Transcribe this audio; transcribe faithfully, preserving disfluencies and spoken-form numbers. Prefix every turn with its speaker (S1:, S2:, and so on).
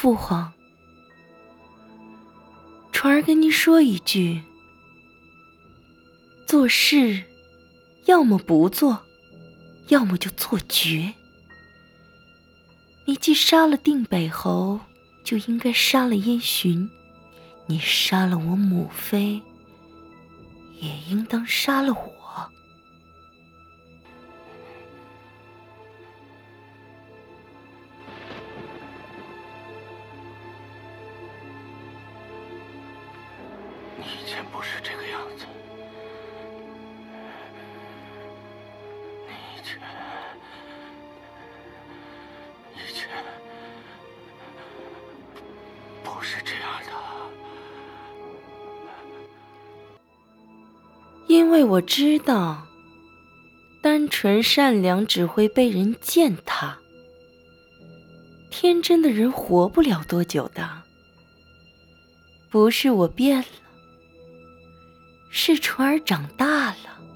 S1: 父皇，传儿跟您说一句，做事要么不做，要么就做绝。你既杀了定北侯，就应该杀了燕巡；你杀了我母妃，也应当杀了我。
S2: 你以前不是这个样子，你以前以前不是这样的。
S1: 因为我知道，单纯善良只会被人践踏，天真的人活不了多久的。不是我变了，是传儿长大了。